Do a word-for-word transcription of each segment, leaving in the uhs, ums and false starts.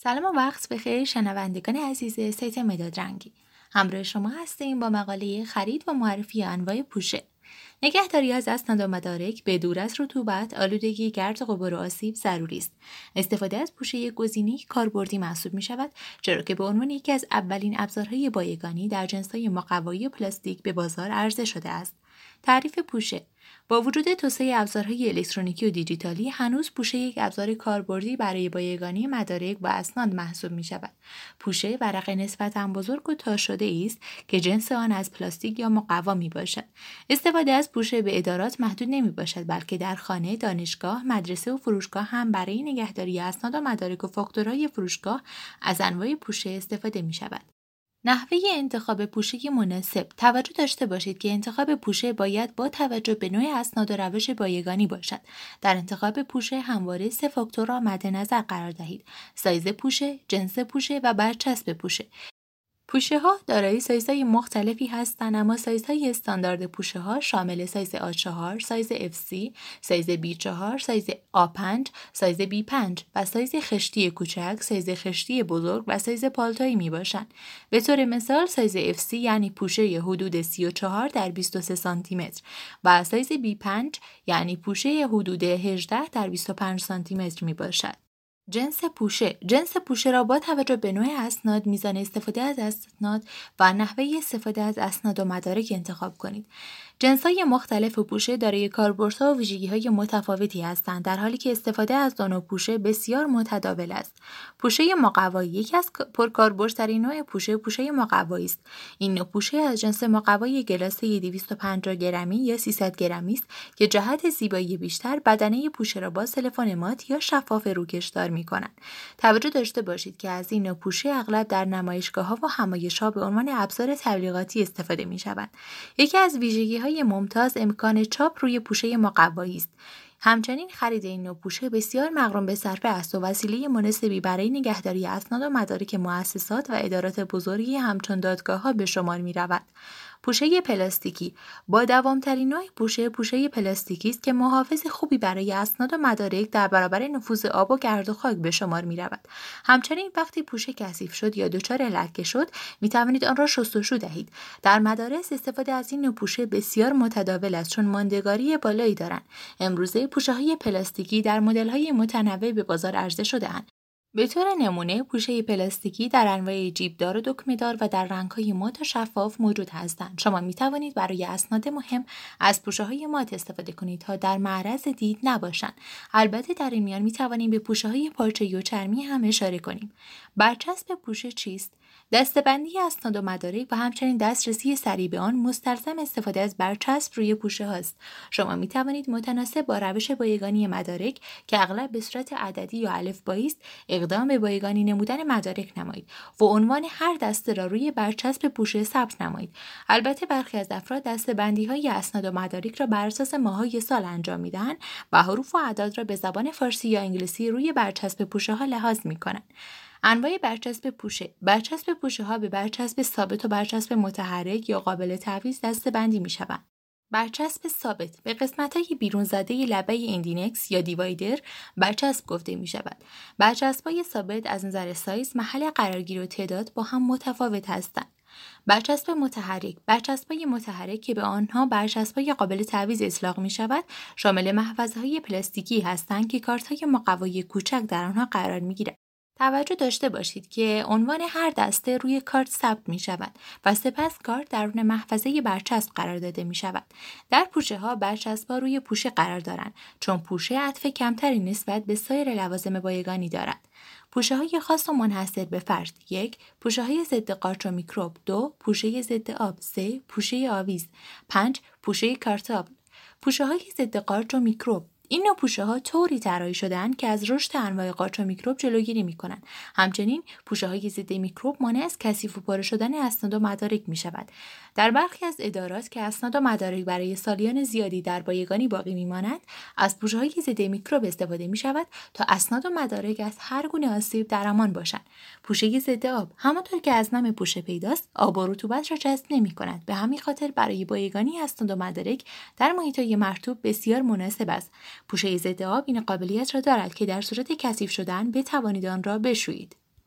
سلام و وقت بخیر شنوندگان عزیز سایت مداد رنگی. همراه شما هستیم با مقاله خرید و معرفی انواع پوشه. نگهداری از اسناد و مدارک به دور از رطوبت، آلودگی، گرد و غبار و آسیب ضروری است. استفاده از پوشه یک گزینه کاربردی محسوب می شود، چرا که به عنوان یکی از اولین ابزارهای بایگانی در جنس‌های مقوایی و پلاستیک به بازار عرضه شده است. تعریف پوشه: با وجود توسعه ابزارهای الکترونیکی و دیجیتالی، هنوز پوشه یک ابزار کاربردی برای بایگانی مدارک و اسناد محسوب می شود. پوشه ورقه نسبتاً بزرگ و تا شده است که جنس آن از پلاستیک یا مقوا می باشد. استفاده از پوشه به ادارات محدود نمی باشد، بلکه در خانه، دانشگاه، مدرسه و فروشگاه هم برای نگهداری اسناد و مدارک و فاکتورهای فروشگاه از انواع پوشه استفاده می شود. نحوه انتخاب پوشه مناسب: توجه داشته باشید که انتخاب پوشه باید با توجه به نوع اسناد و روش بایگانی باشد. در انتخاب پوشه همواره سه فاکتور را مد نظر قرار دهید: سایز پوشه، جنس پوشه و برچسب پوشه. پوشه ها دارای سایزهای مختلفی هستند، اما سایزهای استاندارد پوشه ها شامل سایز آ چهار، سایز اف سی، سایز بی چهار، سایز آ پنج، سایز بی پنج و سایز خشتی کوچک، سایز خشتی بزرگ و سایز پالتویی می باشند. به طور مثال سایز اف سی یعنی پوشه حدود سی و چهار در بیست و سه سانتی متر و سایز بی پنج یعنی پوشه حدود هجده در بیست و پنج سانتی متر می باشد. جنس پوشه: جنس پوشه را با توجه به نوع اسناد، میزان استفاده از اسناد و نحوه استفاده از اسناد و مدارک انتخاب کنید. جنس‌های مختلف پوشه دارای کاربردها و ویژگی‌های متفاوتی هستند، در حالی که استفاده از دو نوع پوشه بسیار متداول است. پوشه مقوایی: یکی از پرکاربردترین نوع پوشه پوشه مقوایی است. این نوع پوشه از جنس مقوای گلاسه دویست و پنجاه گرمی یا سیصد گرمی است که جهت زیبایی بیشتر بدنه پوشه را با سلفون مات یا شفاف روکشدار می‌کنند. توجه داشته باشید که از این نوع پوشه اغلب در نمایشگاه‌ها و همایش‌ها به عنوان ابزار تبلیغاتی استفاده می‌شوند. یکی از ویژگی‌های ممتاز امکان چاپ روی پوشه مقوایی است. همچنین خرید این نوع پوشه بسیار مغروم به صرفه است و وسیله مناسبی برای نگهداری اسناد و مدارک مؤسسات و ادارات بزرگی همچون دادگاه‌ها به شمار می‌رود. پوشه پلاستیکی: با دوام‌ترین نوع پوشه پوشه پلاستیکی است که محافظ خوبی برای اسناد و مدارک در برابر نفوذ آب و گرد و خاک به شمار می‌رود. همچنین وقتی پوشه کثیف شد یا دچار لکه شد، می‌توانید آن را شستشو دهید. در مدارس استفاده از این نوع پوشه بسیار متداول است چون ماندگاری بالایی دارند. امروزه پوشه‌های پلاستیکی در مدل‌های متنوع به بازار عرضه شده‌اند. به طور نمونه پوشه پلاستیکی در انواع جیبدار و دکمه‌دار و در رنگ‌های مات و شفاف موجود هستند. شما می توانید برای اسناد مهم از پوشه‌های مات استفاده کنید تا در معرض دید نباشند. البته در این میان می توانیم به پوشه‌های پارچه‌ای و چرمی هم اشاره کنیم. برچسب پوشه چیست؟ دسته‌بندی اسناد و مدارک و همچنین دسترسی سریع به آن مستلزم استفاده از برچسب روی پوشه هاست. شما می توانید متناسب با روش بایگانی مدارک که اغلب به صورت عددی یا الفبایی است، اقدام به بایگانی نمودن مدارک نمایید و عنوان هر دسته را روی برچسب پوشه ثبت نمایید. البته برخی از افراد دسته‌بندی‌های اسناد و مدارک را بر اساس ماه‌های سال انجام می‌دهند و حروف و اعداد را به زبان فارسی یا انگلیسی روی برچسب پوشه‌ها لحاظ می‌کنند. انواع برچسب پوشه: برچسب پوشه‌ها به برچسب ثابت و برچسب متحرک یا قابل تعویض دسته‌بندی می‌شوند. برچسب ثابت به قسمت‌های بیرون زده لبه ایندکس یا دیوایدر برچسب گفته می‌شود. برچسب‌های ثابت از نظر سایز، محل قرارگیری و تعداد با هم متفاوت هستند. برچسب متحرک: برچسب‌های متحرک که به آنها برچسب‌های قابل تعویض اطلاق می‌شود، شامل محفظه‌های پلاستیکی هستند که کارت‌های مقوایی کوچک در آنها قرار می‌گیرد. توجه داشته باشید که عنوان هر دسته روی کارت ثبت می شود و سپس کارت درون محفظه برچسب قرار داده می شود. در پوشه ها برچسب ها روی پوشه قرار دارند چون پوشه عطف کمتری نسبت به سایر لوازم بایگانی دارد. پوشه های خاص و منحصر به فرد: یک. پوشه های ضد قارچ و میکروب. دو. پوشه ضد آب. سه. پوشه آویز. پنج. پوشه کارتابل. پوشه های ضد قارچ و میکروب: این نوع پوشه ها طوری طراحی شده‌اند که از رشد انواع قارچ و میکروب جلوگیری می‌کنند. همچنین پوشه های ضد میکروب مانع از کثیف و پاره شدن اسناد و مدارک می‌شود. در برخی از ادارات که اسناد و مدارک برای سالیان زیادی در بایگانی باقی می‌مانند، از پوشه های ضد میکروب استفاده می‌شود تا اسناد و مدارک از هر گونه آسیب در امان باشند. پوشه ضد آب: همانطور که از نام پوشه پیداست، آب و رطوبت را جذب نمی‌کند. به همین خاطر برای بایگانی اسناد و مدارک در محیط‌های مرطوب بسیار مناسب است. پوشه ضد آب این قابلیت را دارد که در صورت کثیف شدن بتوانید آن را بشویید.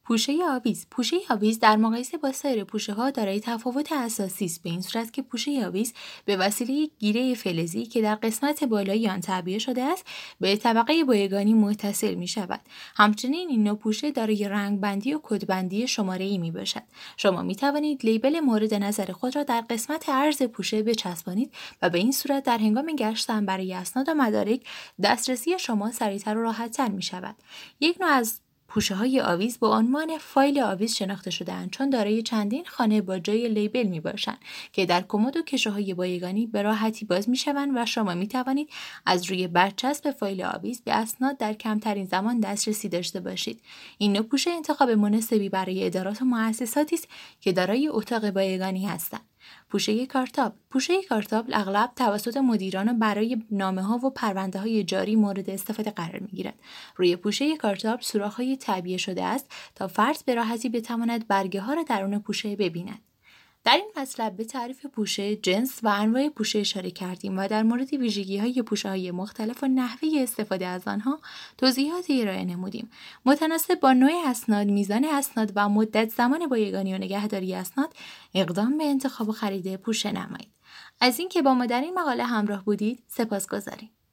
پوشه آویز. پوشه آویز در مقایسه با سایر پوشه‌ها دارای تفاوت اساسی است، به این صورت که پوشه آویز به وسیله گیره فلزی که در قسمت بالایی آن تعبیه شده است به طبقه بایگانی متصل می شود. همچنین این نوع پوشه دارای رنگ بندی و کد بندی شماره‌ای می باشد. شما می توانید لیبل مورد نظر خود را در قسمت عرض پوشه بچسبانید و به این صورت در هنگام گشتن برای اسناد و مدارک دسترسی شما سریعتر و راحت‌تر می شود. یک نوع از پوشه های آویز با عنوان فایل آویز شناخته شده‌اند چون دارای چندین خانه با جای لیبل می باشند که در کمد و کشوهای بایگانی به راحتی باز می شوند و شما می توانید از روی برچسب فایل آویز به اسناد در کمترین زمان دسترسی داشته باشید. این نوع پوشه انتخاب مناسبی برای ادارات و مؤسساتی است که دارای اتاق بایگانی هستند. پوشه کارتاب. پوشه کارتاب اغلب توسط مدیران برای نامه‌ها و پرونده‌های جاری مورد استفاده قرار می‌گیرد. روی پوشه کارتاب سوراخ‌های تعبیه شده است تا فرد به راحتی بتواند برگه‌ها را درون پوشه ببیند. در این مطلب به تعریف پوشه، جنس و انواع پوشه اشاره کردیم و در مورد ویژگی‌های پوشه‌های مختلف و نحوه استفاده از آنها توضیحاتی ارائه نمودیم. متناسب با نوع اسناد، میزان اسناد و مدت زمان بایگانی و نگهداری اسناد، اقدام به انتخاب و خرید پوشه نمایید. از اینکه با ما در این مقاله همراه بودید، سپاسگزاریم.